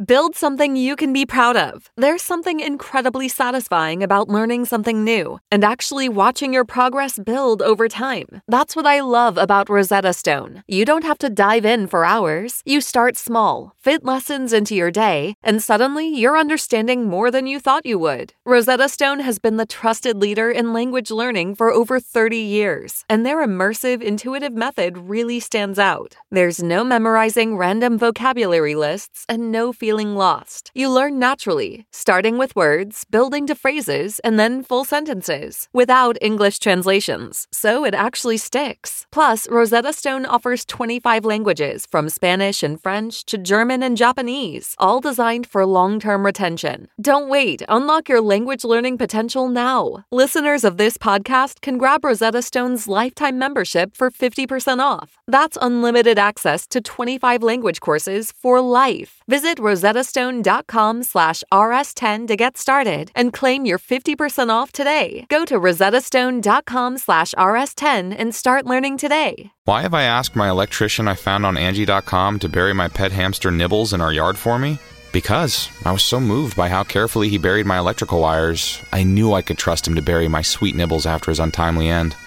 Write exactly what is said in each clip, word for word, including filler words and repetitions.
Build something you can be proud of. There's something incredibly satisfying about learning something new and actually watching your progress build over time. That's what I love about Rosetta Stone. You don't have to dive in for hours. You start small, fit lessons into your day, and suddenly you're understanding more than you thought you would. Rosetta Stone has been the trusted leader in language learning for over thirty years, and their immersive, intuitive method really stands out. There's no memorizing random vocabulary lists and no feeling lost. You learn naturally, starting with words, building to phrases, and then full sentences, without English translations, so it actually sticks. Plus, Rosetta Stone offers twenty-five languages, from Spanish and French to German and Japanese, all designed for long-term retention. Don't wait. Unlock your language learning potential now. Listeners of this podcast can grab Rosetta Stone's lifetime membership for fifty percent off. That's unlimited access to twenty-five language courses for life. Visit rosettastone.com slash rs10 to get started and claim your fifty percent off today. Go to rosettastone.com slash rs10 and start learning today. Why have I asked my electrician I found on Angie dot com to bury my pet hamster Nibbles in our yard for me? Because I was so moved by how carefully he buried my electrical wires, I knew I could trust him to bury my sweet Nibbles after his untimely end.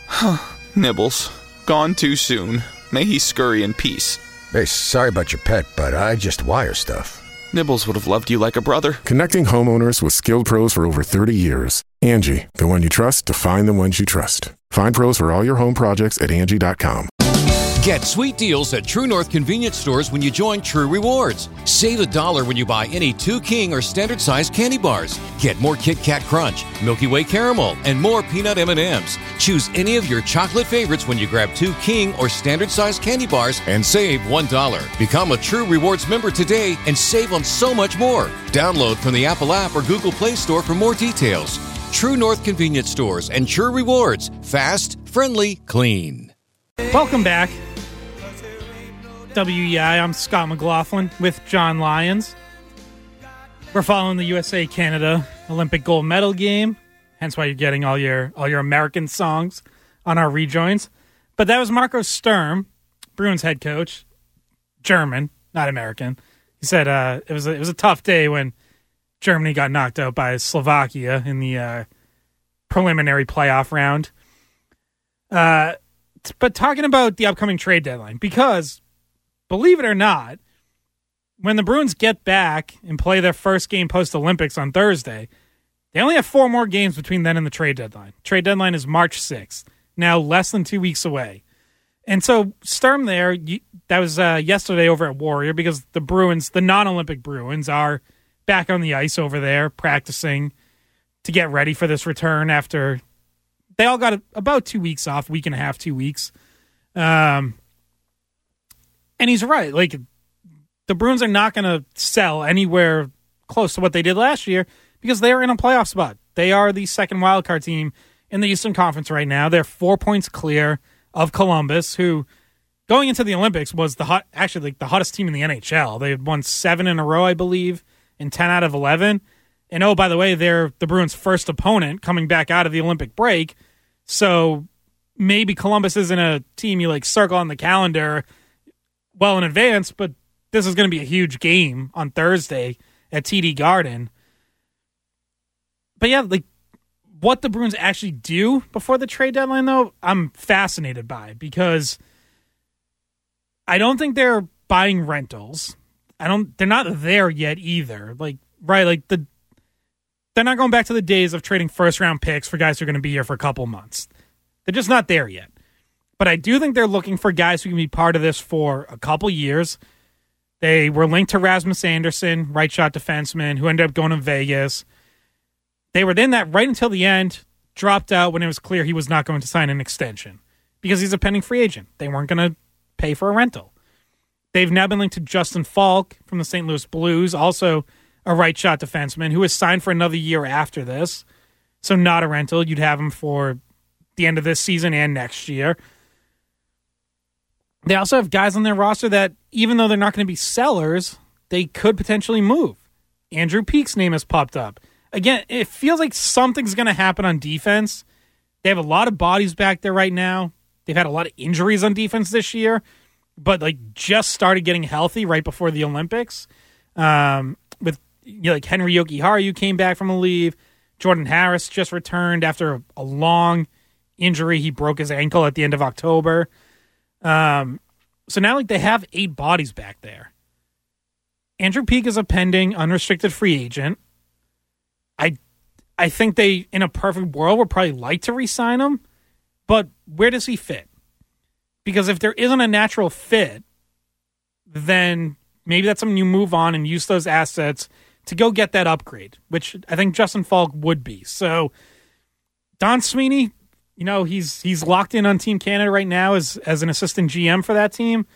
Nibbles, gone too soon. May he scurry in peace. Hey, sorry about your pet, but I just wire stuff. Nibbles would have loved you like a brother. Connecting homeowners with skilled pros for over thirty years. Angie, the one you trust to find the ones you trust. Find pros for all your home projects at Angie dot com. Get sweet deals at True North convenience stores when you join True Rewards. Save a dollar when you buy any two King or standard size candy bars. Get more Kit Kat Crunch, Milky Way Caramel, and more peanut M and M's. Choose any of your chocolate favorites when you grab two King or standard size candy bars and save one dollar. Become a True Rewards member today and save on so much more. Download from the Apple app or Google Play Store for more details. True North convenience stores and True Rewards. Fast, friendly, clean. Welcome back. W E I, I'm Scott McLaughlin with John Lyons. We're following the U S A Canada Olympic gold medal game, hence why you're getting all your all your American songs on our rejoins. But that was Marco Sturm, Bruins head coach, German, not American. He said uh, it was a, it was a tough day when Germany got knocked out by Slovakia in the uh, preliminary playoff round. Uh, but talking about the upcoming trade deadline, because believe it or not, when the Bruins get back and play their first game post-Olympics on Thursday, they only have four more games between then and the trade deadline. Trade deadline is March sixth, now less than two weeks away. And so Sturm there, that was uh, yesterday over at Warrior, because the Bruins, the non-Olympic Bruins, are back on the ice over there practicing to get ready for this return after they all got about two weeks off, week and a half, two weeks. Um... And he's right. Like, the Bruins are not going to sell anywhere close to what they did last year because they are in a playoff spot. They are the second wildcard team in the Eastern Conference right now. They're four points clear of Columbus, who, going into the Olympics, was the hot, actually like the hottest team in the N H L. They had won seven in a row, I believe, and ten out of eleven. And oh, by the way, they're the Bruins' first opponent coming back out of the Olympic break. So maybe Columbus isn't a team you like circle on the calendar well in advance, but this is going to be a huge game on Thursday at T D Garden. But yeah, like what the Bruins actually do before the trade deadline, though, I'm fascinated by, because I don't think they're buying rentals. I don't. They're not there yet either. Like right, like the they're not going back to the days of trading first round picks for guys who are going to be here for a couple months. They're just not there yet. But I do think they're looking for guys who can be part of this for a couple years. They were linked to Rasmus Andersson, right shot defenseman, who ended up going to Vegas. They were in that right until the end, dropped out when it was clear he was not going to sign an extension because he's a pending free agent. They weren't going to pay for a rental. They've now been linked to Justin Falk from the Saint Louis Blues, also a right shot defenseman, who is signed for another year after this. So not a rental. You'd have him for the end of this season and next year. They also have guys on their roster that, even though they're not going to be sellers, they could potentially move. Andrew Peake's name has popped up. Again, it feels like something's going to happen on defense. They have a lot of bodies back there right now. They've had a lot of injuries on defense this year, but like just started getting healthy right before the Olympics. Um, with you know, like Henry Yokiharu came back from a leave. Jordan Harris just returned after a long injury. He broke his ankle at the end of October. Um, so now like they have eight bodies back there. Andrew Peeke is a pending unrestricted free agent. I I think they, in a perfect world, would probably like to re-sign him, but where does he fit? Because if there isn't a natural fit, then maybe that's something you move on and use those assets to go get that upgrade, which I think Justin Falk would be. So Don Sweeney, you know, he's he's locked in on Team Canada right now as, as an assistant G M for that team.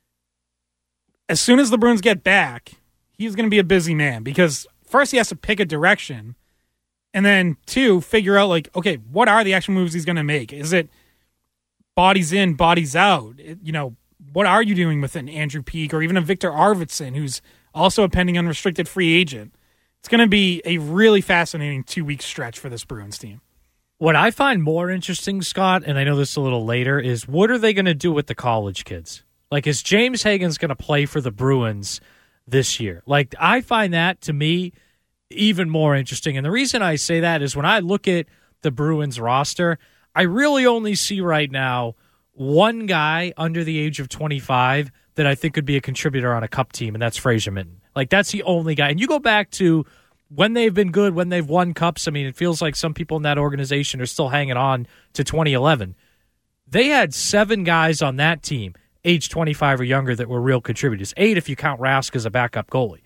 As soon as the Bruins get back, he's going to be a busy man because first he has to pick a direction, and then two, figure out like, okay, what are the action moves he's going to make? Is it bodies in, bodies out? It, you know, what are you doing with an Andrew Peeke or even a Victor Arvidsson, who's also a pending unrestricted free agent? It's going to be a really fascinating two-week stretch for this Bruins team. What I find more interesting, Scott, and I know this a little later, is what are they going to do with the college kids? Like, is James Hagens going to play for the Bruins this year? Like, I find that, to me, even more interesting. And the reason I say that is when I look at the Bruins roster, I really only see right now one guy under the age of twenty-five that I think could be a contributor on a cup team, and that's Fraser Minton. Like, that's the only guy. And you go back to when they've been good, when they've won cups, I mean, it feels like some people in that organization are still hanging on to twenty eleven. They had seven guys on that team, age twenty-five or younger, that were real contributors. Eight if you count Rask as a backup goalie.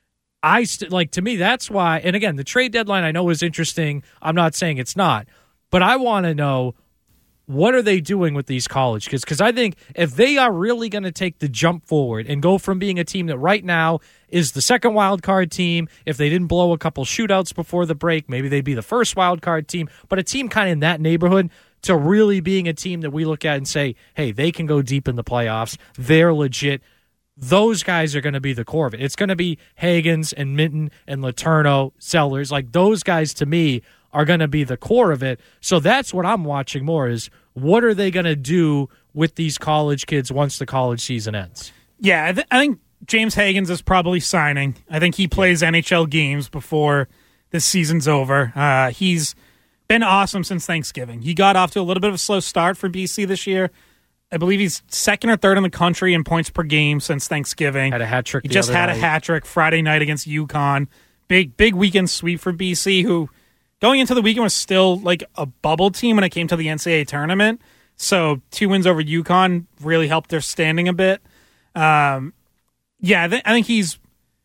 I st- like to me, that's why, and again, the trade deadline I know is interesting. I'm not saying it's not, but I want to know, what are they doing with these college kids? Because I think if they are really going to take the jump forward and go from being a team that right now is the second wild card team, if they didn't blow a couple shootouts before the break, maybe they'd be the first wild card team, but a team kind of in that neighborhood, to really being a team that we look at and say, hey, they can go deep in the playoffs, they're legit. Those guys are going to be the core of it. It's going to be Hagens and Minton and Letourneau, Sellers. Like, those guys, to me, are going to be the core of it. So that's what I'm watching more is, what are they going to do with these college kids once the college season ends? Yeah, I, th- I think James Hagens is probably signing. I think he plays N H L games before this season's over. Uh, he's been awesome since Thanksgiving. He got off to a little bit of a slow start for B C this year. I believe he's second or third in the country in points per game since Thanksgiving. Had a hat trick. He just had night. a hat trick Friday night against UConn. Big, big weekend sweep for B C, who going into the weekend was still like a bubble team when it came to the N C double A tournament. So two wins over UConn really helped their standing a bit. Um, yeah, I, th- I think he's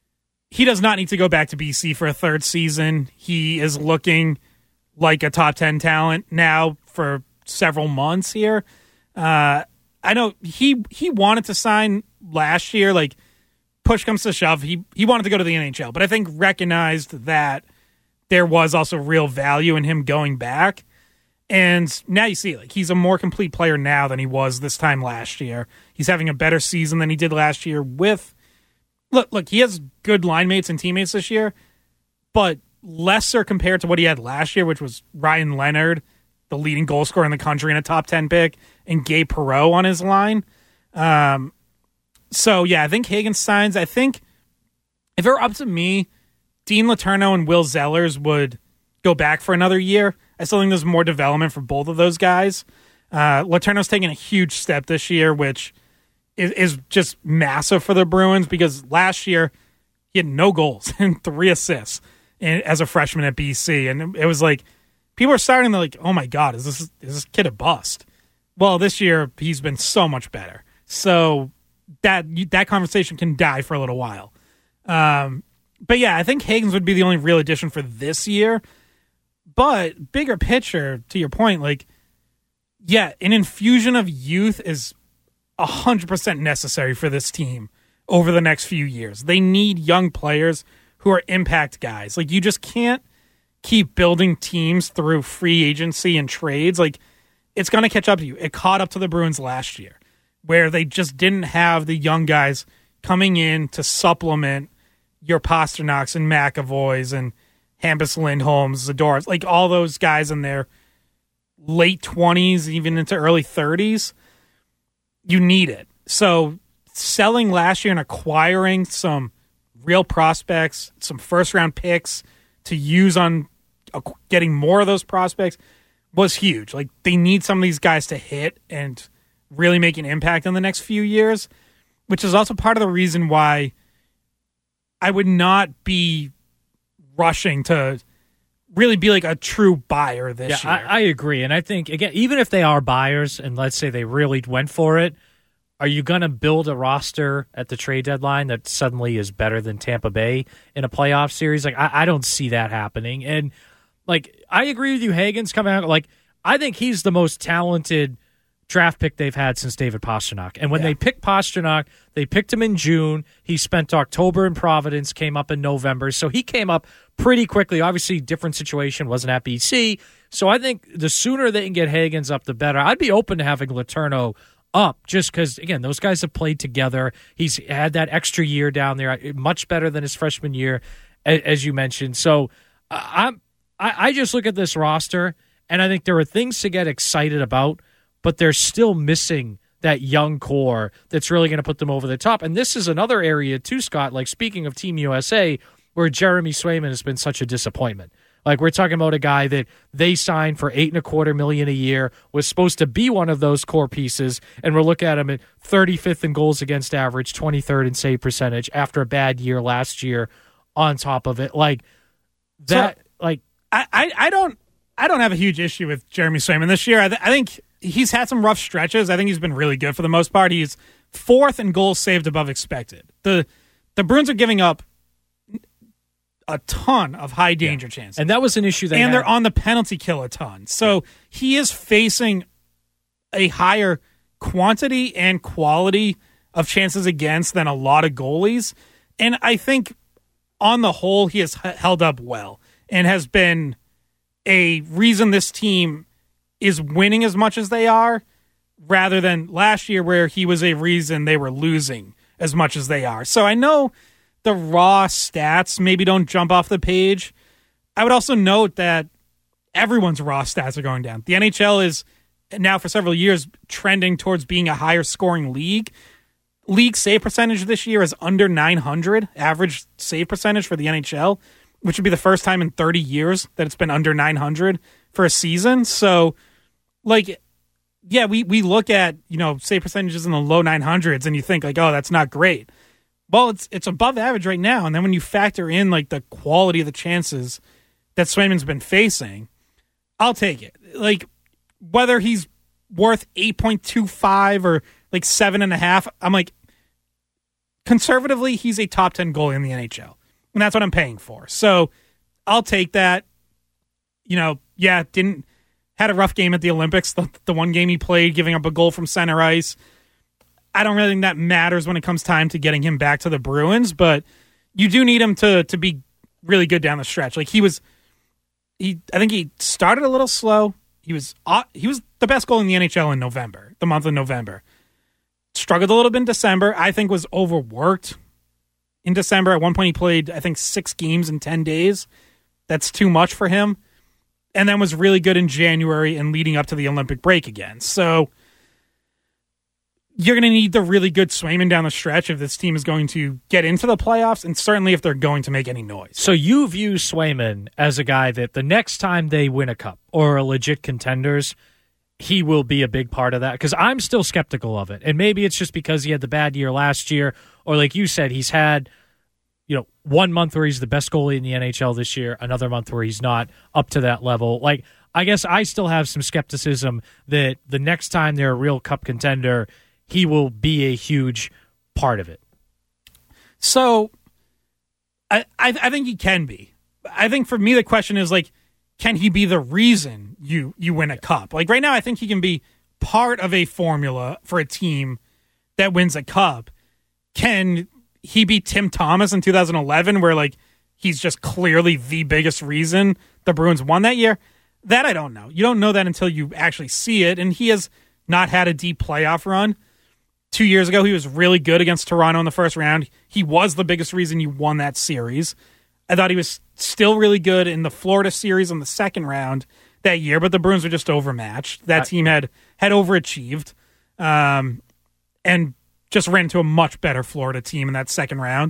he does not need to go back to B C for a third season. He is looking like a top ten talent now for several months here. Uh, I know he he wanted to sign last year. Like, push comes to shove, he he wanted to go to the N H L, but I think recognized that there was also real value in him going back. And now you see, like, he's a more complete player now than he was this time last year. He's having a better season than he did last year with, look, look, he has good line mates and teammates this year, but lesser compared to what he had last year, which was Ryan Leonard, the leading goal scorer in the country and a top ten pick, and Gabe Perreault on his line. Um, so, yeah, I think Hagens signs. I think if it were up to me, Dean Letourneau and Will Zellers would go back for another year. I still think there's more development for both of those guys. Uh, Letourneau's taking a huge step this year, which is, is just massive for the Bruins because last year he had no goals and three assists in, as a freshman at B C. And it was like, people are starting to like, oh my God, is this, is this kid a bust? Well, this year he's been so much better. So that that conversation can die for a little while. Um, but yeah, I think Hagens would be the only real addition for this year. But bigger picture, to your point, like, yeah, an infusion of youth is one hundred percent necessary for this team over the next few years. They need young players who are impact guys. Like, you just can't keep building teams through free agency and trades. Like, it's going to catch up to you. It caught up to the Bruins last year, where they just didn't have the young guys coming in to supplement your Pasternaks and McAvoys and Hampus Lindholms, Zadorovs, like all those guys in their late twenties, even into early thirties. You need it. So selling last year and acquiring some real prospects, some first-round picks to use on uh, getting more of those prospects was huge. Like, they need some of these guys to hit and really make an impact in the next few years, which is also part of the reason why I would not be rushing to really be like a true buyer this yeah, year. I, I agree. And I think, again, even if they are buyers and let's say they really went for it, are you going to build a roster at the trade deadline that suddenly is better than Tampa Bay in a playoff series? Like, I, I don't see that happening. And, like, I agree with you. Hagen's coming out. Like, I think he's the most talented draft pick they've had since David Pastrnak. And when yeah. they picked Pastrnak, they picked him in June. He spent October in Providence, came up in November. So he came up pretty quickly. Obviously, different situation, wasn't at B C. So I think the sooner they can get Hagens up, the better. I'd be open to having Letourneau up just because, again, those guys have played together. He's had that extra year down there, much better than his freshman year, as you mentioned. So I'm, I just look at this roster, and I think there are things to get excited about, but they're still missing that young core that's really going to put them over the top. And this is another area too, Scott, like speaking of Team U S A, where Jeremy Swayman has been such a disappointment. Like, we're talking about a guy that they signed for eight and a quarter million a year, was supposed to be one of those core pieces, and we're looking at him at thirty-fifth in goals against average, twenty-third in save percentage after a bad year last year on top of it. Like, that, so, like, I, I, I don't I don't have a huge issue with Jeremy Swayman this year. I, th- I think he's had some rough stretches. I think he's been really good for the most part. He's fourth in goals saved above expected. The the Bruins are giving up a ton of high danger yeah. chances. And that was an issue they And had. they're on the penalty kill a ton. So he is facing a higher quantity and quality of chances against than a lot of goalies. And I think on the whole, he has h- held up well and has been a reason this team is winning as much as they are, rather than last year where he was a reason they were losing as much as they are. So I know the raw stats maybe don't jump off the page. I would also note that everyone's raw stats are going down. The N H L is now for several years trending towards being a higher scoring league. League save percentage this year is under nine hundred, average save percentage for the N H L, which would be the first time in thirty years that it's been under nine hundred for a season. So, like, yeah, we, we look at, you know, save percentages in the low nine hundreds and you think, like, oh, that's not great. Well, it's it's above average right now. And then when you factor in, like, the quality of the chances that Swayman's been facing, I'll take it. Like, whether he's worth eight point two five or, like, seven and a half, I'm like, conservatively, he's a top ten goalie in the N H L. And that's what I'm paying for. So I'll take that. You know, yeah, didn't had a rough game at the Olympics, the, the one game he played, giving up a goal from center ice. I don't really think that matters when it comes time to getting him back to the Bruins, but you do need him to to be really good down the stretch. Like, he was, he I think he started a little slow. He was he was the best goal in the N H L in November, the month of November. Struggled a little bit in December. I think was overworked in December. At one point, he played, I think, six games in ten days. That's too much for him. And then was really good in January and leading up to the Olympic break again. So you're going to need the really good Swayman down the stretch if this team is going to get into the playoffs, and certainly if they're going to make any noise. So you view Swayman as a guy that the next time they win a cup or are legit contenders, he will be a big part of that? Because I'm still skeptical of it. And maybe it's just because he had the bad year last year, or like you said, he's had, you know, one month where he's the best goalie in the N H L this year, another month where he's not up to that level. Like, I guess I still have some skepticism that the next time they're a real cup contender, he will be a huge part of it. So I, I I think he can be. I think for me the question is, like, can he be the reason you you win a cup? Like, right now I think he can be part of a formula for a team that wins a cup. Can he be Tim Thomas in two thousand eleven, where, like, he's just clearly the biggest reason the Bruins won that year? That I don't know. You don't know that until you actually see it, and he has not had a deep playoff run. Two years ago, he was really good against Toronto in the first round. He was the biggest reason you won that series. I thought he was still really good in the Florida series in the second round that year, but the Bruins were just overmatched. That team had had overachieved um, and just ran into a much better Florida team in that second round.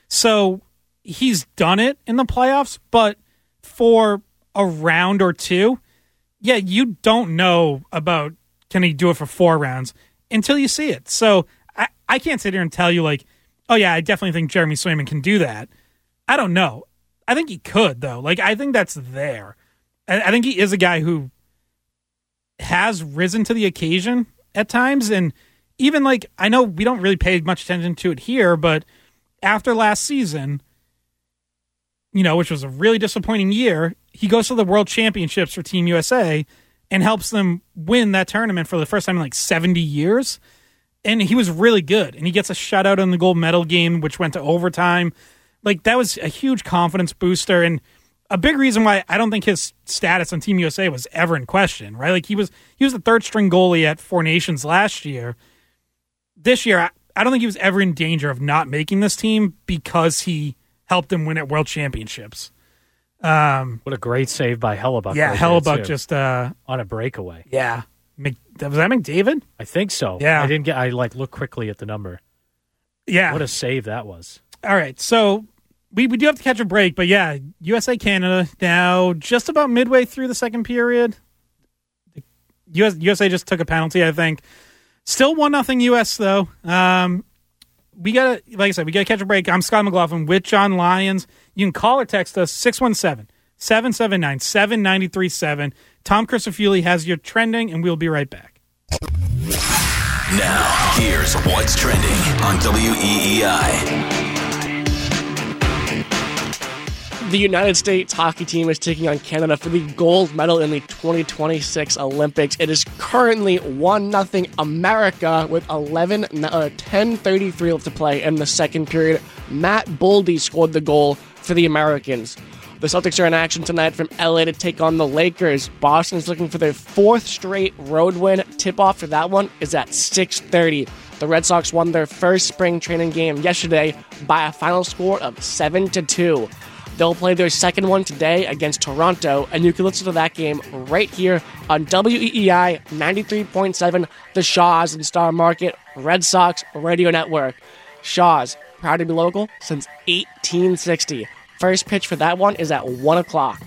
So he's done it in the playoffs, but for a round or two, yeah, you don't know about can he do it for four rounds until you see it. So I, I can't sit here and tell you like, oh yeah, I definitely think Jeremy Swayman can do that. I don't know. I think he could though. Like I think that's there. I, I think he is a guy who has risen to the occasion at times. And even like, I know we don't really pay much attention to it here, but after last season, you know, which was a really disappointing year, he goes to the World Championships for Team U S A and helps them win that tournament for the first time in like seventy years. And he was really good. And he gets a shutout in the gold medal game, which went to overtime. Like, that was a huge confidence booster. And a big reason why I don't think his status on Team U S A was ever in question, right? Like, he was he was the third string goalie at Four Nations last year. This year, I, I don't think he was ever in danger of not making this team because he helped them win at World Championships. Um, what a great save by Hellebuck. Yeah, right Hellebuck just uh, on a breakaway. Yeah, Mc, was that McDavid? I think so. Yeah, I didn't get. I like looked quickly at the number. Yeah, what a save that was. All right, so we we do have to catch a break, but yeah, U S A Canada now just about midway through the second period. U S, U S A just took a penalty, I think. Still one nothing U S though. Um, we gotta, like I said, we gotta catch a break. I'm Scott McLaughlin with John Lyons. You can call or text us six one seven, seven seven nine, seven nine three seven. Tom Christofiuli has your trending, and we'll be right back. Now, here's what's trending on W E E I. The United States hockey team is taking on Canada for the gold medal in the twenty twenty-six Olympics. It is currently one nothing America with eleven, uh, ten thirty-three left to play in the second period. Matt Boldy scored the goal for the Americans. The Celtics are in action tonight from L A to take on the Lakers. Boston is looking for their fourth straight road win. Tip-off for that one is at six thirty. The Red Sox won their first spring training game yesterday by a final score of seven to two. They'll play their second one today against Toronto, and you can listen to that game right here on W E E I ninety-three point seven, the Shaws and Star Market Red Sox Radio Network. Shaws, proud to be local since eighteen sixty. First pitch for that one is at one o'clock.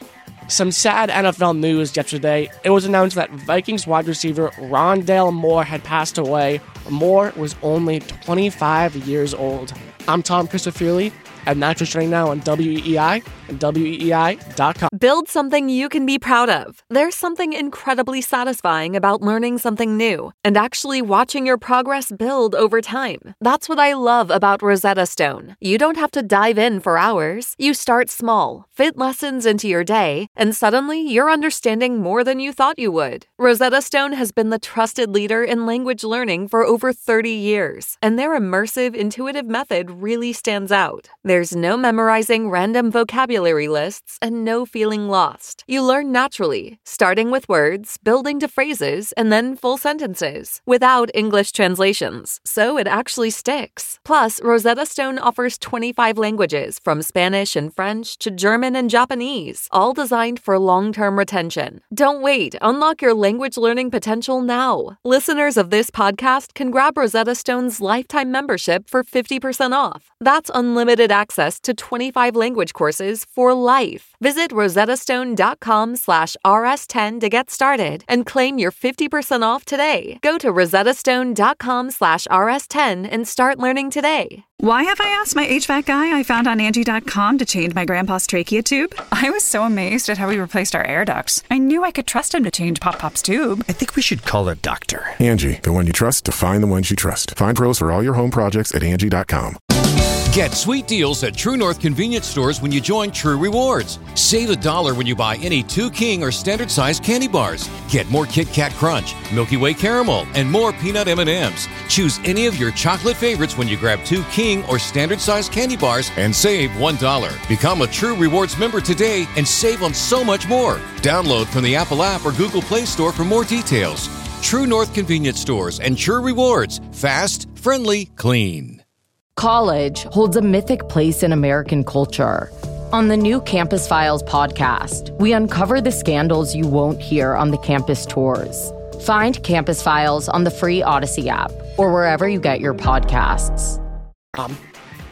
Some sad N F L news yesterday. It was announced that Vikings wide receiver Rondale Moore had passed away. Moore was only twenty-five years old. I'm Tom Christofiuli, and that's what's trending now on W E E I and W E E I dot com. Build something you can be proud of. There's something incredibly satisfying about learning something new and actually watching your progress build over time. That's what I love about Rosetta Stone. You don't have to dive in for hours. You start small, fit lessons into your day, and suddenly you're understanding more than you thought you would. Rosetta Stone has been the trusted leader in language learning for over thirty years, and their immersive, intuitive method really stands out. There's no memorizing random vocabulary lists and no feeling lost. You learn naturally, starting with words, building to phrases, and then full sentences, without English translations, so it actually sticks. Plus, Rosetta Stone offers twenty-five languages, from Spanish and French to German and Japanese, all designed for long-term retention. Don't wait. Unlock your language learning potential now. Listeners of this podcast can grab Rosetta Stone's lifetime membership for fifty percent off. That's unlimited access to twenty-five language courses for life. Visit rosettastone.com slash rs10 to get started and claim your fifty percent off today. Go to rosettastone.com slash rs10 and start learning today. Why have I asked my H V A C guy I found on Angie dot com to change my grandpa's trachea tube? I was so amazed at how he replaced our air ducts. I knew I could trust him to change Pop Pop's tube. I think we should call a doctor. Angie, the one you trust to find the ones you trust. Find pros for all your home projects at Angie dot com. Get sweet deals at True North convenience stores when you join True Rewards. Save a dollar when you buy any two King or standard size candy bars. Get more Kit Kat Crunch, Milky Way Caramel, and more peanut M and M's. Choose any of your chocolate favorites when you grab two King or standard size candy bars and save one dollar. Become a True Rewards member today and save on so much more. Download from the Apple app or Google Play Store for more details. True North convenience stores and True Rewards. Fast, friendly, clean. College holds a mythic place in American culture. On the new Campus Files podcast, we uncover the scandals you won't hear on the campus tours. Find Campus Files on the free Odyssey app or wherever you get your podcasts. Um,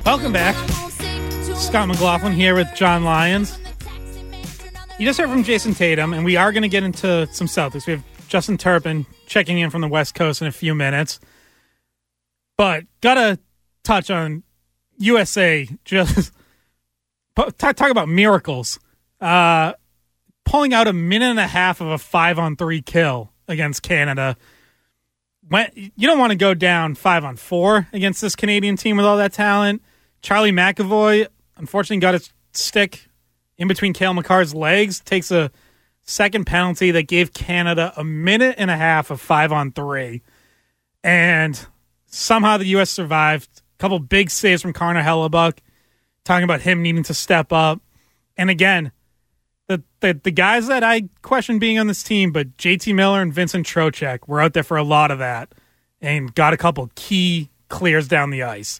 Welcome back. Scott McLaughlin here with John Lyons. You just heard from Jason Tatum, and we are going to get into some Celtics. We have Justin Turpin checking in from the West Coast in a few minutes. But got to touch on U S A. Just talk about miracles. Uh, pulling out a minute and a half of a five-on-three kill against Canada. When, you don't want to go down five on four against this Canadian team with all that talent. Charlie McAvoy, unfortunately, got his stick in between Cale Makar's legs. Takes a second penalty that gave Canada a minute and a half of five on three. And somehow the U S survived. A couple big saves from Connor Hellebuck, talking about him needing to step up. And again, the, the the guys that I question being on this team, but J T Miller and Vincent Trocheck were out there for a lot of that and got a couple key clears down the ice.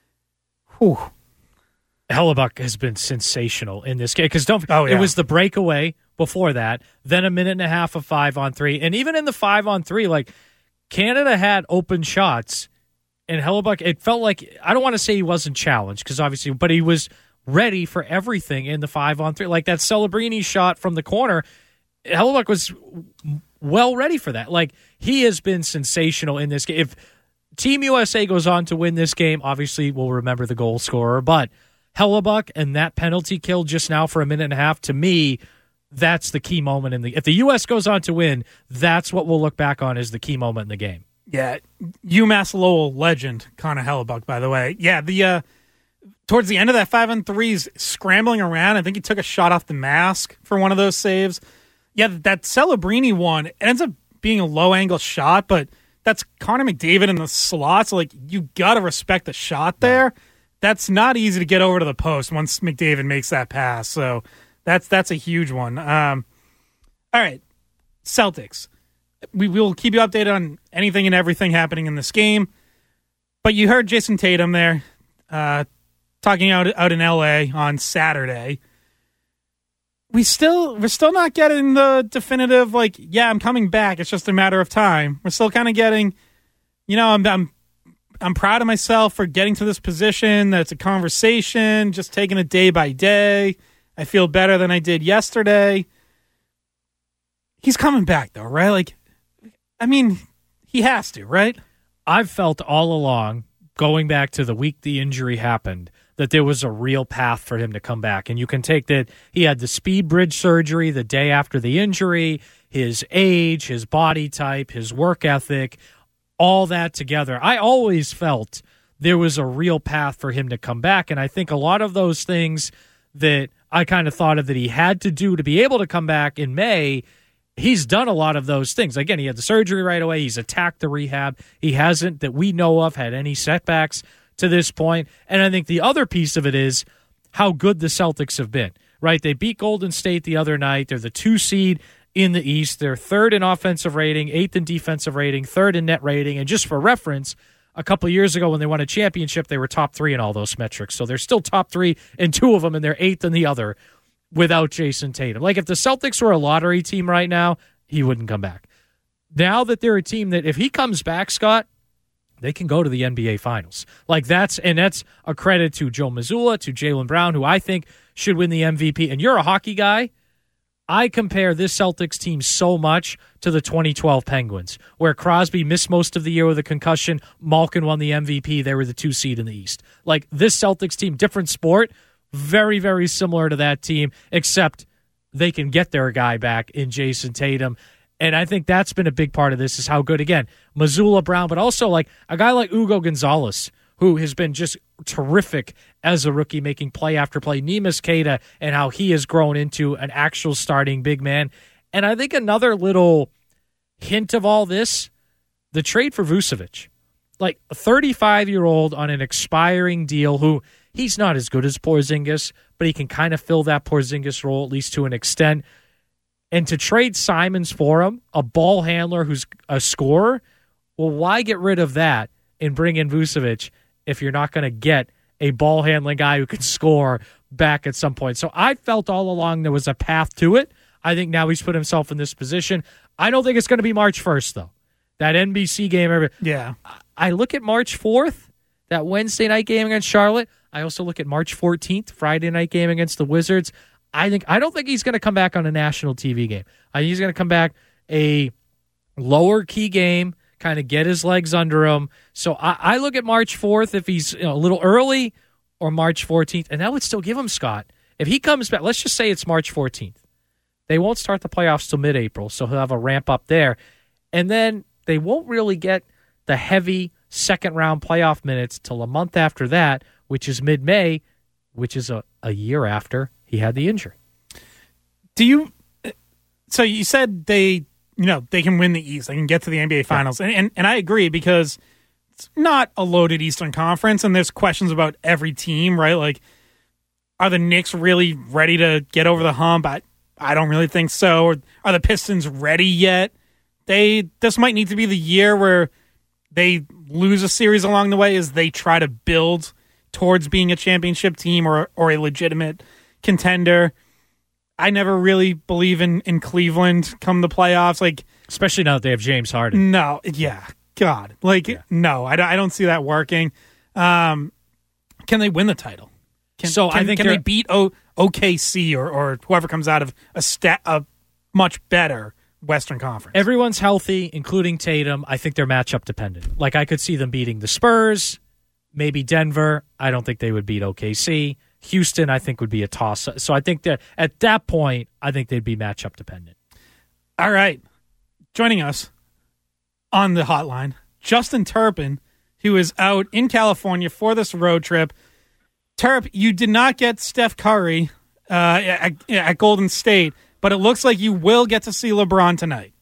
Whew. Hellebuck has been sensational in this game because don't. Oh, yeah. It was the breakaway before that, then a minute and a half of five on three, and even in the five on three, like Canada had open shots, and Hellebuck. It felt like I don't want to say he wasn't challenged because obviously, but he was ready for everything in the five on three. Like that Celebrini shot from the corner, Hellebuck was well ready for that. Like he has been sensational in this game. If Team U S A goes on to win this game, obviously we'll remember the goal scorer, but Hellebuck and that penalty kill just now for a minute and a half, to me, that's the key moment in the. If the U S goes on to win, that's what we'll look back on as the key moment in the game. Yeah, UMass Lowell legend Connor Hellebuck, by the way. Yeah, the uh, towards the end of that five on threes, scrambling around. I think he took a shot off the mask for one of those saves. Yeah, that Celebrini one, it ends up being a low angle shot, but that's Connor McDavid in the slots. Like you gotta respect the shot there. That's not easy to get over to the post once McDavid makes that pass. So that's that's a huge one. Um, all right, Celtics. We will keep you updated on anything and everything happening in this game. But you heard Jason Tatum there uh, talking out out in L A on Saturday. We still we're still not getting the definitive like, yeah, I'm coming back. It's just a matter of time. We're still kind of getting, you know, I'm I'm I'm proud of myself for getting to this position. That it's a conversation, just taking it day by day. I feel better than I did yesterday. He's coming back though, right? Like, I mean, he has to, right? I've felt all along, going back to the week the injury happened, that there was a real path for him to come back. And you can take that he had the speed bridge surgery the day after the injury, his age, his body type, his work ethic, all that together. I always felt there was a real path for him to come back. And I think a lot of those things that I kind of thought of that he had to do to be able to come back in May, he's done a lot of those things. Again, he had the surgery right away. He's attacked the rehab. He hasn't, that we know of, had any setbacks to this point. And I think the other piece of it is how good the Celtics have been, right? They beat Golden State the other night. They're the two seed in the East. They're third in offensive rating, eighth in defensive rating, third in net rating. And just for reference, a couple of years ago when they won a championship, they were top three in all those metrics. So they're still top three in two of them, and they're eighth in the other without Jason Tatum. Like if the Celtics were a lottery team right now, he wouldn't come back. Now that they're a team that if he comes back, Scott, they can go to the N B A Finals. Like that's, and that's a credit to Joe Mazzulla, to Jaylen Brown, who I think should win the M V P. And you're a hockey guy. I compare this Celtics team so much to the twenty twelve Penguins, where Crosby missed most of the year with a concussion. Malkin won the M V P. They were the two seed in the East. Like this Celtics team, different sport, very, very similar to that team, except they can get their guy back in Jason Tatum. And I think that's been a big part of this is how good, again, Mazzulla, Brown, but also like a guy like Hugo Gonzalez, who has been just terrific as a rookie, making play after play. Neemias Queta and how he has grown into an actual starting big man. And I think another little hint of all this, the trade for Vucevic. Like a thirty-five-year-old on an expiring deal who he's not as good as Porzingis, but he can kind of fill that Porzingis role at least to an extent. And to trade Simons for him, a ball handler who's a scorer, well, why get rid of that and bring in Vucevic if you're not going to get a ball handling guy who can score back at some point? So I felt all along there was a path to it. I think now he's put himself in this position. I don't think it's going to be March first, though. That N B C game. Yeah. I look at March fourth. that Wednesday night game against Charlotte. I also look at March fourteenth, Friday night game against the Wizards. I think I don't think he's going to come back on a national T V game. I think he's going to come back a lower key game, kind of get his legs under him. So I, I look at March fourth if he's you know, a little early, or March fourteenth, and that would still give him, Scott. If he comes back, let's just say it's March fourteenth. They won't start the playoffs till mid-April, so he'll have a ramp up there. And then they won't really get the heavy second-round playoff minutes till a month after that, which is mid-May, which is a, a year after he had the injury. Do you? So you said they, you know, they can win the East. They can get to the N B A Finals, yeah. and, and and I agree because it's not a loaded Eastern Conference, and there's questions about every team, right? Like, are the Knicks really ready to get over the hump? I I don't really think so. Or are the Pistons ready yet? They this might need to be the year where they lose a series along the way as they try to build towards being a championship team or or a legitimate contender. I never really believe in, in Cleveland come the playoffs. Like, especially now that they have James Harden. No, yeah, God. Like, yeah. no, I, I don't see that working. Um, can they win the title? Can, so can, I think can they beat o, OKC or, or whoever comes out of a, stat, a much better Western Conference? Everyone's healthy, including Tatum. I think they're matchup dependent. Like, I could see them beating the Spurs, maybe Denver. I don't think they would beat O K C. Houston, I think, would be a toss. So I think that at that point, I think they'd be matchup dependent. All right. Joining us on the hotline, Justin Turpin, who is out in California for this road trip. Terp, you did not get Steph Curry uh, at, at Golden State, but it looks like you will get to see LeBron tonight.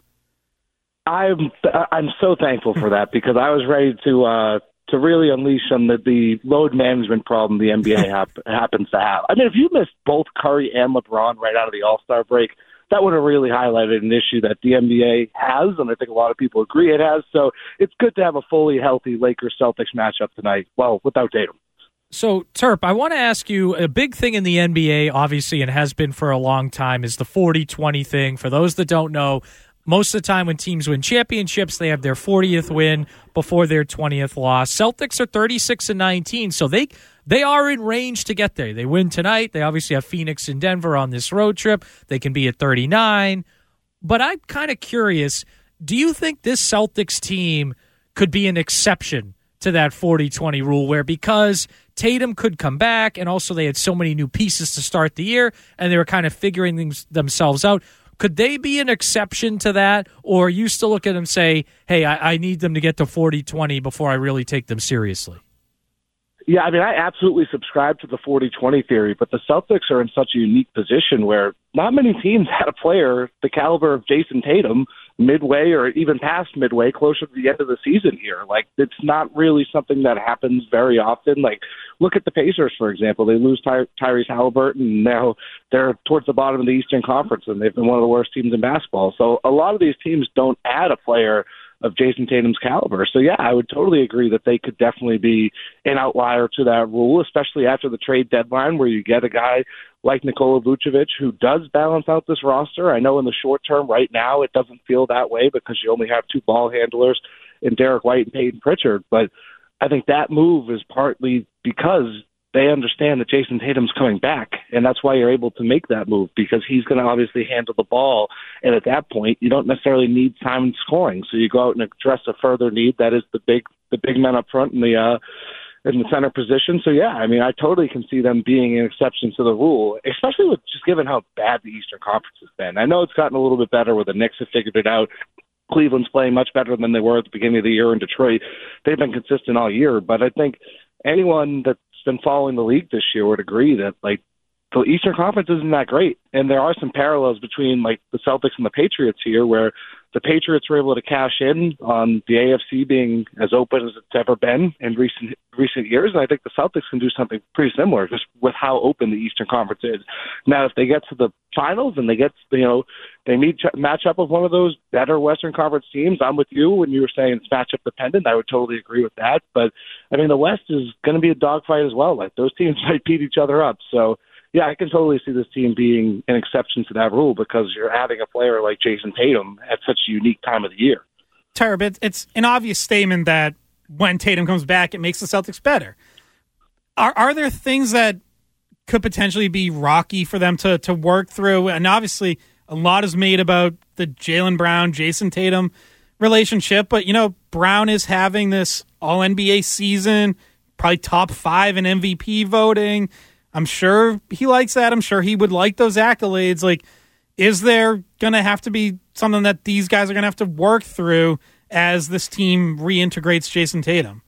I'm I'm so thankful for that because I was ready to uh, to really unleash on the, the load management problem the N B A hap- happens to have. I mean, if you missed both Curry and LeBron right out of the All-Star break, that would have really highlighted an issue that the N B A has, and I think a lot of people agree it has. So it's good to have a fully healthy Lakers-Celtics matchup tonight, well, without Tatum. So, Terp, I want to ask you, a big thing in the N B A, obviously, and has been for a long time, is the forty twenty thing. For those that don't know, most of the time when teams win championships, they have their fortieth win before their twentieth loss. Celtics are thirty-six and nineteen, so they they are in range to get there. They win tonight. They obviously have Phoenix and Denver on this road trip. They can be at thirty-nine. But I'm kind of curious, do you think this Celtics team could be an exception to that forty twenty rule where because Tatum could come back and also they had so many new pieces to start the year and they were kind of figuring things themselves out, could they be an exception to that, or you still look at them and say, hey, I, I need them to get to forty twenty before I really take them seriously? Yeah, I mean, I absolutely subscribe to the forty twenty theory, but the Celtics are in such a unique position where not many teams had a player the caliber of Jason Tatum midway or even past midway, closer to the end of the season here. Like, it's not really something that happens very often. Like, look at the Pacers, for example. They lose Ty- Tyrese Halliburton, and now they're towards the bottom of the Eastern Conference, and they've been one of the worst teams in basketball. So a lot of these teams don't add a player of Jason Tatum's caliber. So, yeah, I would totally agree that they could definitely be an outlier to that rule, especially after the trade deadline where you get a guy like Nikola Vucevic, who does balance out this roster. I know in the short term right now it doesn't feel that way because you only have two ball handlers in Derek White and Peyton Pritchard, but I think that move is partly because they understand that Jason Tatum's coming back, and that's why you're able to make that move, because he's going to obviously handle the ball, and at that point, you don't necessarily need Simon scoring, so you go out and address a further need, that is the big the big men up front in the uh, in the center position. So, yeah, I mean, I totally can see them being an exception to the rule, especially with just given how bad the Eastern Conference has been. I know it's gotten a little bit better where the Knicks have figured it out. Cleveland's playing much better than they were at the beginning of the year in Detroit. They've been consistent all year, but I think anyone that's been following the league this year would agree that, like, the Eastern Conference isn't that great. And there are some parallels between, like, the Celtics and the Patriots here, where the Patriots were able to cash in on the A F C being as open as it's ever been in recent recent years. And I think the Celtics can do something pretty similar just with how open the Eastern Conference is. Now, if they get to the finals and they get, you know, they meet, match up with one of those better Western Conference teams, I'm with you when you were saying it's matchup dependent. I would totally agree with that. But, I mean, the West is going to be a dogfight as well. Like, those teams might beat each other up. So, yeah, I can totally see this team being an exception to that rule because you're adding a player like Jason Tatum at such a unique time of the year. Terb, it's, it's an obvious statement that when Tatum comes back, it makes the Celtics better. Are are there things that could potentially be rocky for them to to work through? And obviously, a lot is made about the Jaylen Brown, Jason Tatum relationship, but you know, Brown is having this all N B A season, probably top five in M V P voting. I'm sure he likes that. I'm sure he would like those accolades. Like, is there going to have to be something that these guys are going to have to work through as this team reintegrates Jason Tatum?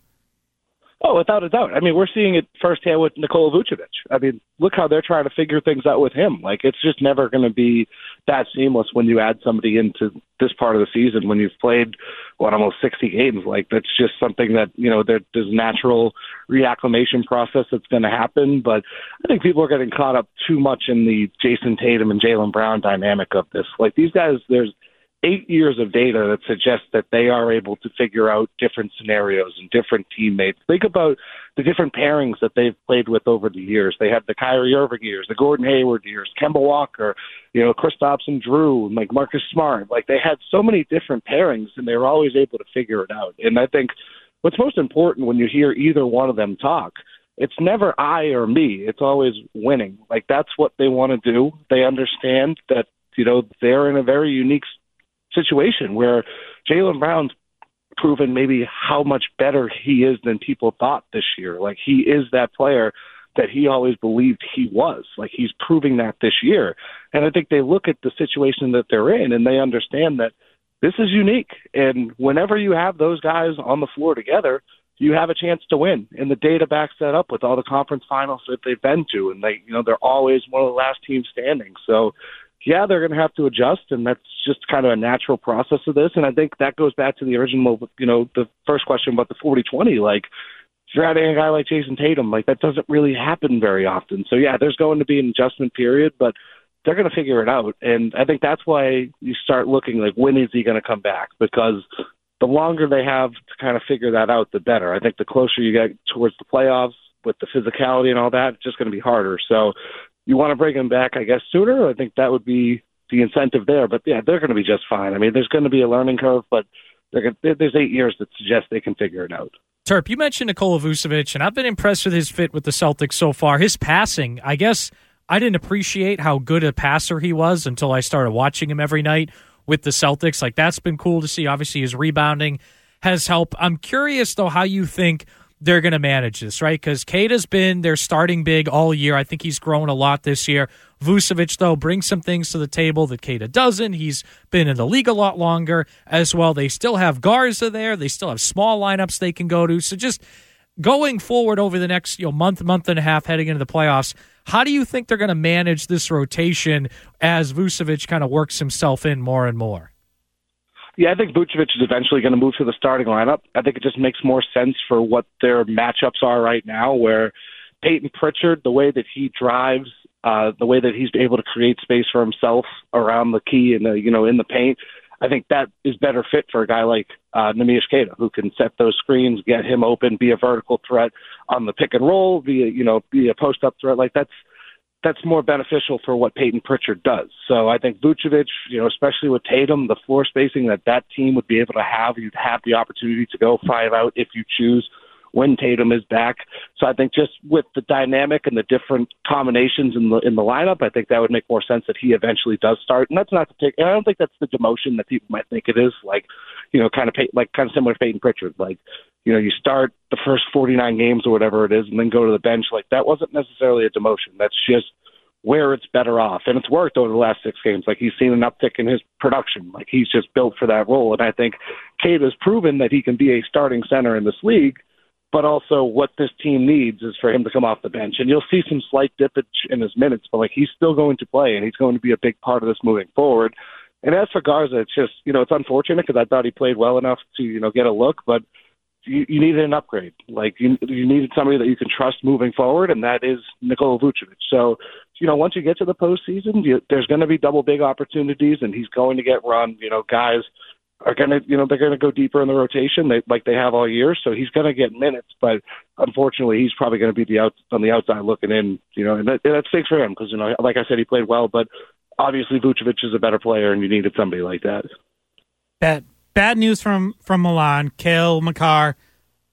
Oh, without a doubt. I mean, we're seeing it firsthand with Nikola Vucevic. I mean, look how they're trying to figure things out with him. Like, it's just never going to be that seamless when you add somebody into this part of the season when you've played, what, almost sixty games. Like, that's just something that, you know, there, there's a natural reacclimation process that's going to happen. But I think people are getting caught up too much in the Jason Tatum and Jaylen Brown dynamic of this. Like, these guys, there's eight years of data that suggests that they are able to figure out different scenarios and different teammates. Think about the different pairings that they've played with over the years. They had the Kyrie Irving years, the Gordon Hayward years, Kemba Walker, you know, Kristaps and Drew, and like Marcus Smart. Like, they had so many different pairings, and they were always able to figure it out. And I think what's most important when you hear either one of them talk, it's never I or me. It's always winning. Like, that's what they want to do. They understand that, you know, they're in a very unique situation where Jaylen Brown's proven maybe how much better he is than people thought this year. Like, he is that player that he always believed he was. Like, he's proving that this year. And I think they look at the situation that they're in and they understand that this is unique. And whenever you have those guys on the floor together, you have a chance to win. And the data backs that up with all the conference finals that they've been to. And they, you know, they're always one of the last teams standing. So yeah, they're going to have to adjust, and that's just kind of a natural process of this. And I think that goes back to the original, you know, the first question about the forty twenty. Like, if you're adding a guy like Jason Tatum, like, that doesn't really happen very often. So, yeah, there's going to be an adjustment period, but they're going to figure it out. And I think that's why you start looking, like, when is he going to come back? Because the longer they have to kind of figure that out, the better. I think the closer you get towards the playoffs with the physicality and all that, it's just going to be harder. So you want to bring him back, I guess, sooner. I think that would be the incentive there. But, yeah, they're going to be just fine. I mean, there's going to be a learning curve, but they're going to, there's eight years that suggest they can figure it out. Terp, you mentioned Nikola Vucevic, and I've been impressed with his fit with the Celtics so far. His passing, I guess I didn't appreciate how good a passer he was until I started watching him every night with the Celtics. Like, that's been cool to see. Obviously, his rebounding has helped. I'm curious, though, how you think they're going to manage this, right? Because Kata's been their starting big all year. I think he's grown a lot this year. Vucevic, though, brings some things to the table that Kata doesn't. He's been in the league a lot longer as well. They still have Garza there. They still have small lineups they can go to. So just going forward over the next you know month, month and a half heading into the playoffs, how do you think they're going to manage this rotation as Vucevic kind of works himself in more and more? Yeah, I think Vucevic is eventually going to move to the starting lineup. I think it just makes more sense for what their matchups are right now, where Peyton Pritchard, the way that he drives, uh, the way that he's able to create space for himself around the key and the, you know in the paint, I think that is better fit for a guy like uh, Neemias Queta, who can set those screens, get him open, be a vertical threat on the pick and roll, be a, you know be a post up threat. Like that's. That's more beneficial for what Peyton Pritchard does. So I think Vucevic, you know, especially with Tatum, the floor spacing that that team would be able to have, you'd have the opportunity to go five out if you choose when Tatum is back. So I think just with the dynamic and the different combinations in the in the lineup, I think that would make more sense that he eventually does start. And that's not to take. And I don't think that's the demotion that people might think it is. Like, you know, kind of like kind of similar to Peyton Pritchard. Like, you know, you start the first forty-nine games or whatever it is, and then go to the bench. Like, that wasn't necessarily a demotion. That's just where it's better off. And it's worked over the last six games. Like, he's seen an uptick in his production. Like, he's just built for that role. And I think Cade has proven that he can be a starting center in this league, but also what this team needs is for him to come off the bench. And you'll see some slight dippage in his minutes, but, like, he's still going to play, and he's going to be a big part of this moving forward. And as for Garza, it's just, you know, it's unfortunate because I thought he played well enough to, you know, get a look, but you, you needed an upgrade. Like, you, you needed somebody that you can trust moving forward, and that is Nikola Vucevic. So, you know, once you get to the postseason, you, there's going to be double big opportunities, and he's going to get run. You know, guys are going to, you know, they're going to go deeper in the rotation they, like they have all year, so he's going to get minutes. But unfortunately, he's probably going to be the out, on the outside looking in, you know, and that, and that stinks for him because, you know, like I said, he played well, but obviously Vucevic is a better player, and you needed somebody like that. Bad, bad news from, from Milan. Cale Makar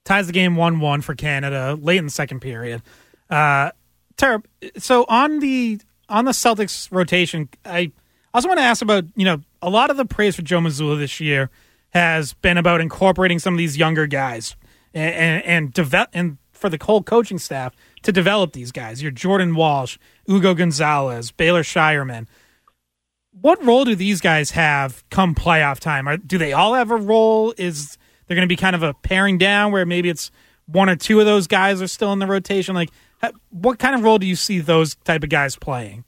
ties the game one one for Canada late in the second period. Uh, Tara, so on the on the Celtics rotation, I also want to ask about, you know, a lot of the praise for Joe Mazzulla this year has been about incorporating some of these younger guys and and, and, develop, and for the whole coaching staff to develop these guys. Your Jordan Walsh, Ugo Gonzalez, Baylor Shireman. What role do these guys have come playoff time? Are, do they all have a role? Is there going to be kind of a paring down where maybe it's one or two of those guys are still in the rotation? Like, what kind of role do you see those type of guys playing?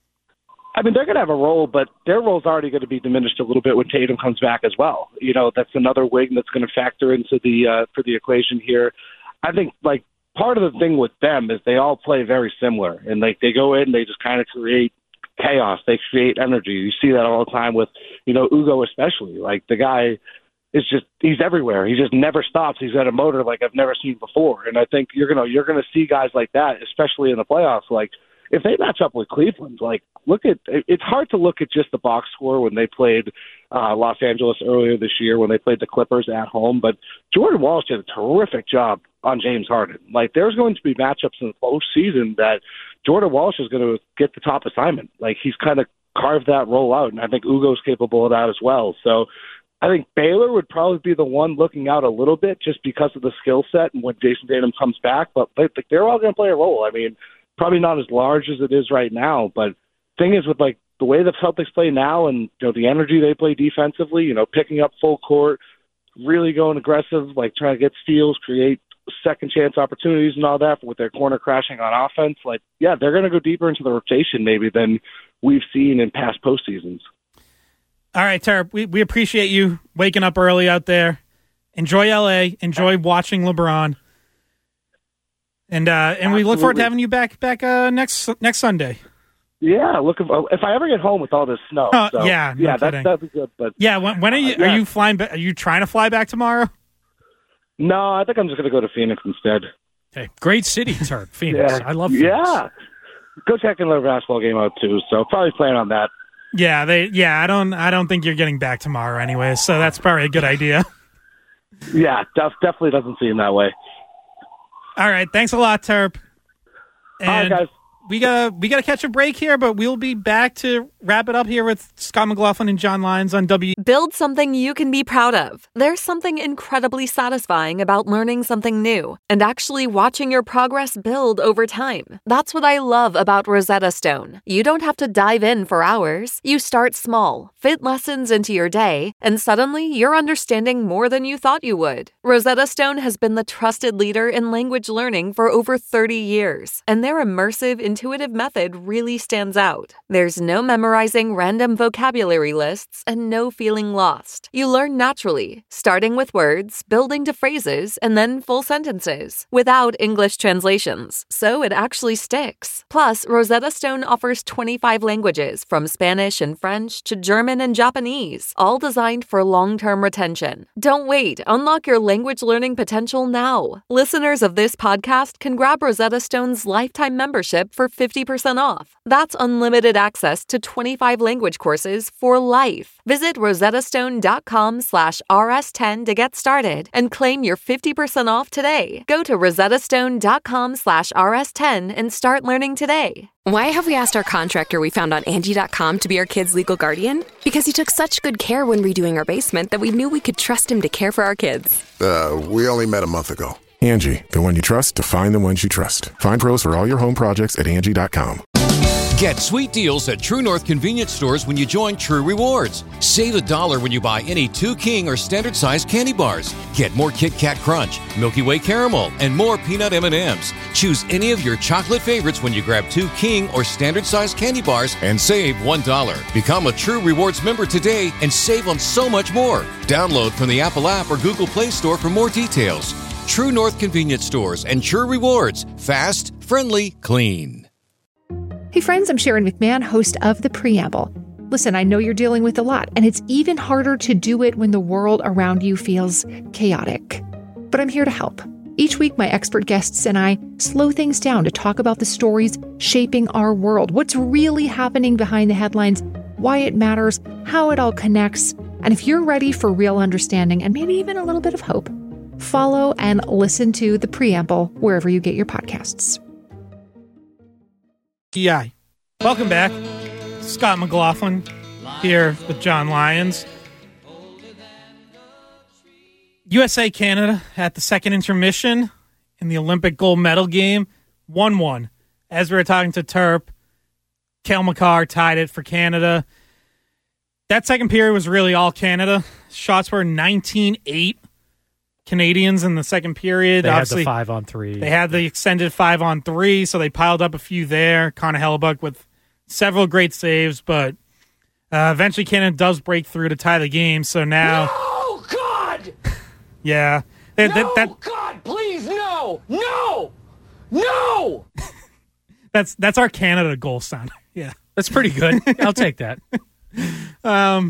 I mean, they're going to have a role, but their role's already going to be diminished a little bit when Tatum comes back as well. You know, that's another wing that's going to factor into the uh, for the equation here. I think, like, part of the thing with them is they all play very similar, and like they go in, they just kind of create chaos, they create energy. You see that all the time with, you know, Ugo especially. Like, the guy is just, he's everywhere. He just never stops. He's got a motor like I've never seen before. And I think you're gonna you're gonna see guys like that, especially in the playoffs. Like, if they match up with Cleveland, like, look at it's hard to look at just the box score when they played uh, Los Angeles earlier this year, when they played the Clippers at home. But Jordan Walsh did a terrific job on James Harden. Like, there's going to be matchups in the postseason that Jordan Walsh is going to get the top assignment. Like, he's kind of carved that role out, and I think Ugo's capable of that as well. So I think Baylor would probably be the one looking out a little bit just because of the skill set and when Jason Tatum comes back. But like, they're all going to play a role. I mean, probably not as large as it is right now, but thing is with like the way the Celtics play now and, you know, the energy they play defensively, you know, picking up full court, really going aggressive, like trying to get steals, create second chance opportunities and all that with their corner crashing on offense. Like, yeah, they're going to go deeper into the rotation maybe than we've seen in past postseasons. All right, Tara, we, we appreciate you waking up early out there. Enjoy L A. Enjoy watching LeBron. And uh, and we look forward to having you back back uh, next next Sunday. Yeah, look, if I ever get home with all this snow. Uh, so, yeah, no yeah, that, that'd be good. But yeah, when, when are you uh, yeah. are you flying? Ba- are you trying to fly back tomorrow? No, I think I'm just going to go to Phoenix instead. Hey, great city, Tara. Phoenix. yeah. I love Phoenix. Yeah, go check another basketball game out too. So probably plan on that. Yeah, they. Yeah, I don't. I don't think you're getting back tomorrow anyway. So that's probably a good idea. yeah, def- definitely doesn't seem that way. All right, thanks a lot, Terp. And all right, guys. We got we got to catch a break here, but we'll be back to wrap it up here with Scott McLaughlin and John Lyons on W. Build something you can be proud of. There's something incredibly satisfying about learning something new and actually watching your progress build over time. That's what I love about Rosetta Stone. You don't have to dive in for hours. You start small, fit lessons into your day, and suddenly you're understanding more than you thought you would. Rosetta Stone has been the trusted leader in language learning for over thirty years, and their immersive, intuitive method really stands out. There's no memorizing random vocabulary lists and no feeling lost. You learn naturally, starting with words, building to phrases, and then full sentences, without English translations, so it actually sticks. Plus, Rosetta Stone offers twenty-five languages, from Spanish and French to German and Japanese, all designed for long-term retention. Don't wait. Unlock your language learning potential now. Listeners of this podcast can grab Rosetta Stone's lifetime membership for fifty percent off. That's unlimited access to twenty-five language courses for life. Visit rosettastone.com slash rs10 to get started and claim your fifty percent off today. Go to rosettastone.com slash rs10 and start learning today. Why have we asked our contractor we found on Angie dot com to be our kids' legal guardian? Because he took such good care when redoing our basement that we knew we could trust him to care for our kids. Uh, we only met a month ago. Angie, the one you trust to find the ones you trust. Find pros for all your home projects at Angie dot com. Get sweet deals at True North convenience stores when you join True Rewards. Save a dollar when you buy any two King or standard size candy bars. Get more Kit Kat Crunch, Milky Way Caramel, and more peanut M and M's. Choose any of your chocolate favorites when you grab two King or standard size candy bars and save one dollar. Become a True Rewards member today and save on so much more. Download from the Apple app or Google Play Store for more details. True North convenience stores and True Rewards. Fast, friendly, clean. Hey friends, I'm Sharon McMahon, host of The Preamble. Listen, I know you're dealing with a lot, and it's even harder to do it when the world around you feels chaotic. But I'm here to help. Each week, my expert guests and I slow things down to talk about the stories shaping our world, what's really happening behind the headlines, why it matters, how it all connects, and if you're ready for real understanding and maybe even a little bit of hope, Follow and listen to The Preamble wherever you get your podcasts. Yeah. Welcome back. Scott McLaughlin here with John Lyons. U S A Canada at the second intermission in the Olympic gold medal game, one one. As we were talking to Terp, Cale Makar tied it for Canada. That second period was really all Canada. Shots were nineteen eight Canadians in the second period. They Obviously, had the five on three. They had the extended five on three, so they piled up a few there. Connor Hellebuck with several great saves, but uh, eventually Canada does break through to tie the game. So now, Oh God! yeah, that, No, that, that, God, please, no, no, no! that's that's our Canada goal sound. Yeah, that's pretty good. I'll take that. Um,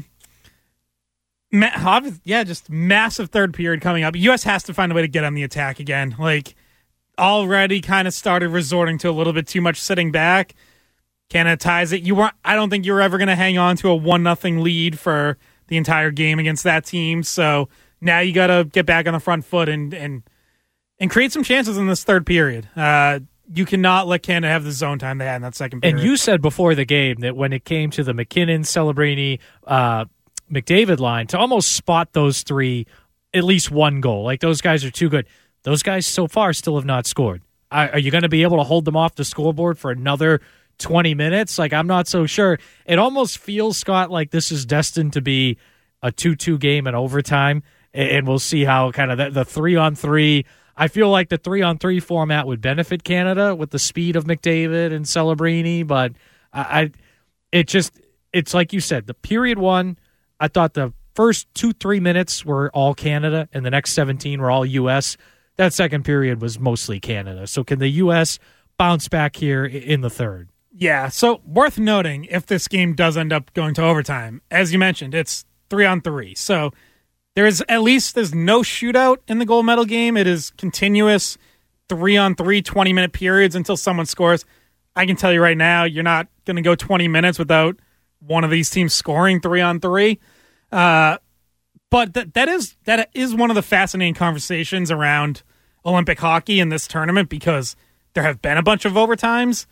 ma- yeah, just massive third period coming up. U S has to find a way to get on the attack again. Like, already kind of started resorting to a little bit too much sitting back. Canada ties it. You weren't. I don't think you were ever going to hang on to a one nothing lead for the entire game against that team. So now you got to get back on the front foot and and and create some chances in this third period. Uh, you cannot let Canada have the zone time they had in that second period. And you said before the game that when it came to the McKinnon, Celebrini, uh, McDavid line, to almost spot those three, at least one goal. Like, those guys are too good. Those guys so far still have not scored. Are, are you going to be able to hold them off the scoreboard for another twenty minutes? Like, I'm not so sure. It almost feels, Scott, like this is destined to be a two two game in overtime, and we'll see how kind of the, the three-on-three. I feel like the three-on-three format would benefit Canada with the speed of McDavid and Celebrini, but I, I it just, it's like you said, the period one, I thought the first two, three minutes were all Canada, and the next seventeen were all U S. That second period was mostly Canada. So can the U S bounce back here in the third? Yeah, so worth noting, if this game does end up going to overtime, as you mentioned, it's three on three. So there is at least there's no shootout in the gold medal game. It is continuous three on three, twenty minute periods until someone scores. I can tell you right now, you're not going to go twenty minutes without one of these teams scoring three on three. Uh, but that that is that is one of the fascinating conversations around Olympic hockey in this tournament, because there have been a bunch of overtimes.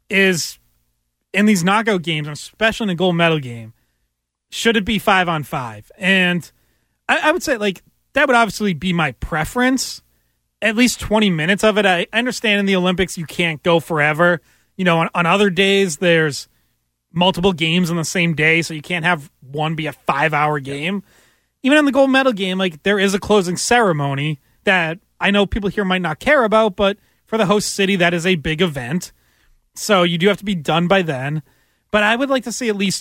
Is in these knockout games, especially in a gold medal game, should it be five on five? And I, I would say, like, that would obviously be my preference. At least twenty minutes of it. I understand in the Olympics you can't go forever. You know, on, on other days there's multiple games on the same day, so you can't have one be a five-hour game. Even in the gold medal game, like, there is a closing ceremony that I know people here might not care about, but for the host city, that is a big event. So you do have to be done by then. But I would like to see at least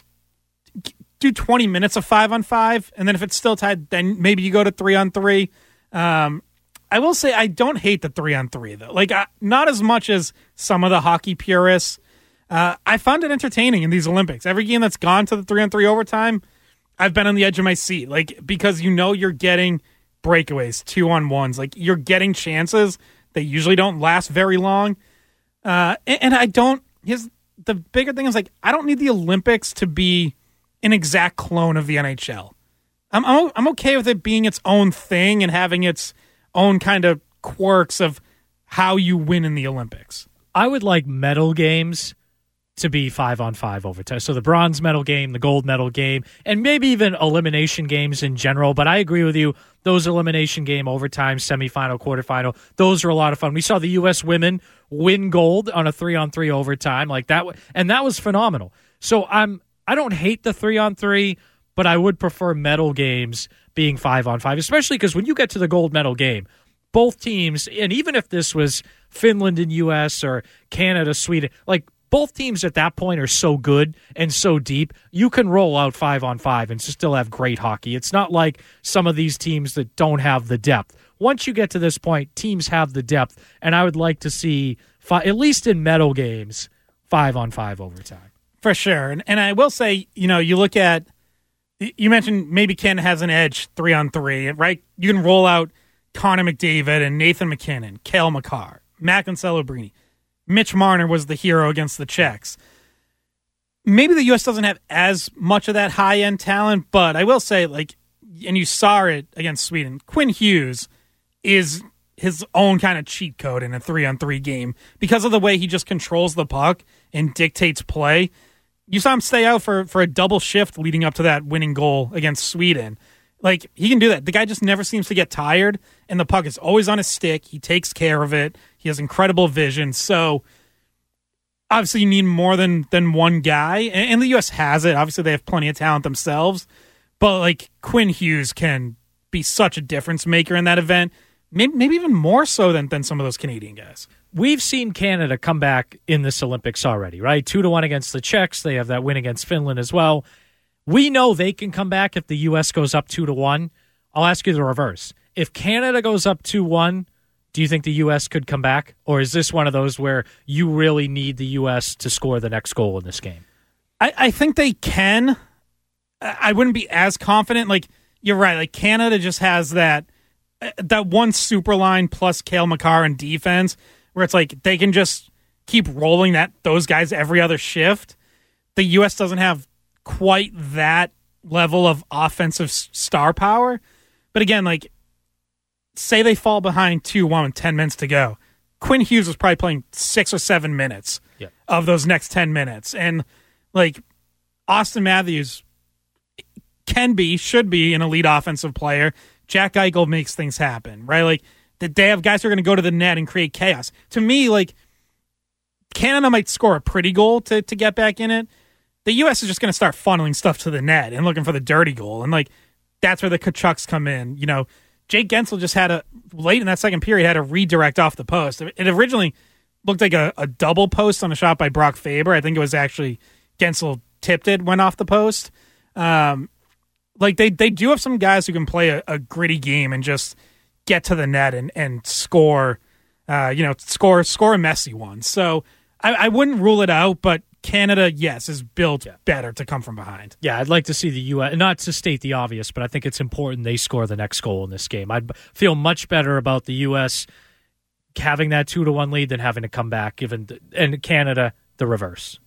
do twenty minutes of five on five, and then if it's still tied, then maybe you go to three on three. Um, I will say I don't hate the three on three, though. Like, uh, not as much as some of the hockey purists. Uh, I found it entertaining in these Olympics. Every game that's gone to the three on three overtime, I've been on the edge of my seat. Like, because you know you're getting breakaways, two on ones. Like, you're getting chances that usually don't last very long. Uh, and, and I don't. His the bigger thing is, like, I don't need the Olympics to be an exact clone of the N H L. I'm I'm, I'm okay with it being its own thing and having its own kind of quirks of how you win in the Olympics. I would like medal games to be five on five overtime. So the bronze medal game, the gold medal game, and maybe even elimination games in general. But I agree with you. Those elimination game overtime, semifinal, quarterfinal, those are a lot of fun. We saw the U S women win gold on a three on three overtime like that. And that was phenomenal. So I'm, I don't hate the three on three, but I would prefer medal games being five on five, especially because when you get to the gold medal game, both teams, and even if this was Finland and U S or Canada, Sweden, like, both teams at that point are so good and so deep, you can roll out five on five and still have great hockey. It's not like some of these teams that don't have the depth. Once you get to this point, teams have the depth, and I would like to see, five, at least in medal games, five on five overtime. For sure. And, and I will say, you know, you look at, you mentioned maybe Canada has an edge three on three, right? You can roll out Connor McDavid and Nathan McKinnon, Cale Makar, Macklin Celebrini. Mitch Marner was the hero against the Czechs. Maybe the U S doesn't have as much of that high-end talent, but I will say, like, and you saw it against Sweden, Quinn Hughes is his own kind of cheat code in a three-on-three game because of the way he just controls the puck and dictates play. You saw him stay out for, for a double shift leading up to that winning goal against Sweden. Like, he can do that. The guy just never seems to get tired, and the puck is always on his stick. He takes care of it. He has incredible vision. So, obviously, you need more than, than one guy, and, and the U S has it. Obviously, they have plenty of talent themselves. But, like, Quinn Hughes can be such a difference maker in that event. Maybe, maybe even more so than, than some of those Canadian guys. We've seen Canada come back in this Olympics already, right? Two to one against the Czechs. They have that win against Finland as well. We know they can come back if the U S goes up two to one. I'll ask you the reverse. If Canada goes up two one, do you think the U S could come back? Or is this one of those where you really need the U S to score the next goal in this game? I, I think they can. I wouldn't be as confident. Like, you're right. Like, Canada just has that that one super line plus Cale Makar in defense where it's like they can just keep rolling that those guys every other shift. The U S doesn't have quite that level of offensive star power. But again, like, say they fall behind two one with ten minutes to go. Quinn Hughes was probably playing six or seven minutes yep. of those next ten minutes. And, like, Austin Matthews can be, should be an elite offensive player. Jack Eichel makes things happen, right? Like, they have guys who are going to go to the net and create chaos. To me, like, Canada might score a pretty goal to, to get back in it. The U S is just going to start funneling stuff to the net and looking for the dirty goal. And, like, that's where the Kachucks come in. You know, Jake Gensel just had a, late in that second period, had a redirect off the post. It originally looked like a, a double post on a shot by Brock Faber. I think it was actually Gensel tipped it, went off the post. Um, like, they, they do have some guys who can play a, a gritty game and just get to the net and, and score, uh, you know, score, score a messy one. So I, I wouldn't rule it out, but Canada, yes, is built yeah. better to come from behind. Yeah, I'd like to see the U S, not to state the obvious, but I think it's important they score the next goal in this game. I'd feel much better about the U S having that two to one lead than having to come back, given the, and Canada, the reverse.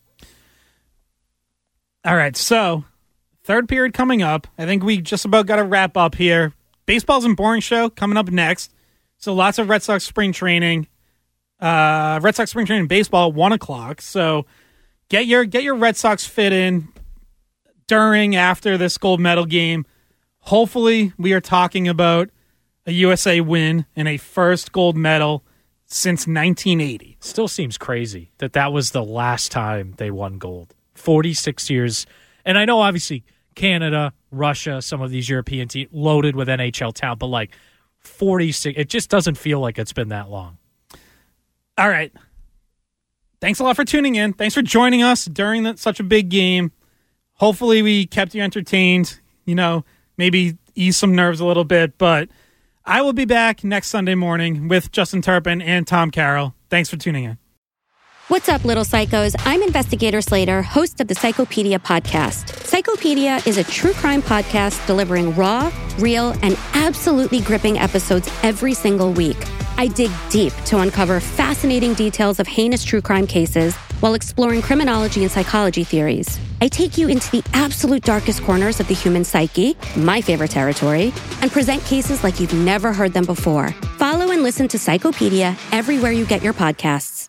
All right, so third period coming up. I think we just about got to wrap up here. Baseball's and Boring Show coming up next. So lots of Red Sox spring training. Uh, Red Sox spring training baseball at one o'clock. So get your get your Red Sox fit in during, after this gold medal game. Hopefully we are talking about a U S A win and a first gold medal since nineteen eighty. Still seems crazy that that was the last time they won gold. forty-six years. And I know, obviously, Canada, Russia, some of these European teams loaded with N H L talent, but like forty-six, it just doesn't feel like it's been that long. All right. Thanks a lot for tuning in. Thanks for joining us during the, such a big game. Hopefully we kept you entertained, you know, maybe ease some nerves a little bit, but I will be back next Sunday morning with Justin Turpin and Tom Carroll. Thanks for tuning in. What's up, little psychos? I'm Investigator Slater, host of the Psychopedia podcast. Psychopedia is a true crime podcast delivering raw, real, and absolutely gripping episodes every single week. I dig deep to uncover fascinating details of heinous true crime cases while exploring criminology and psychology theories. I take you into the absolute darkest corners of the human psyche, my favorite territory, and present cases like you've never heard them before. Follow and listen to Psychopedia everywhere you get your podcasts.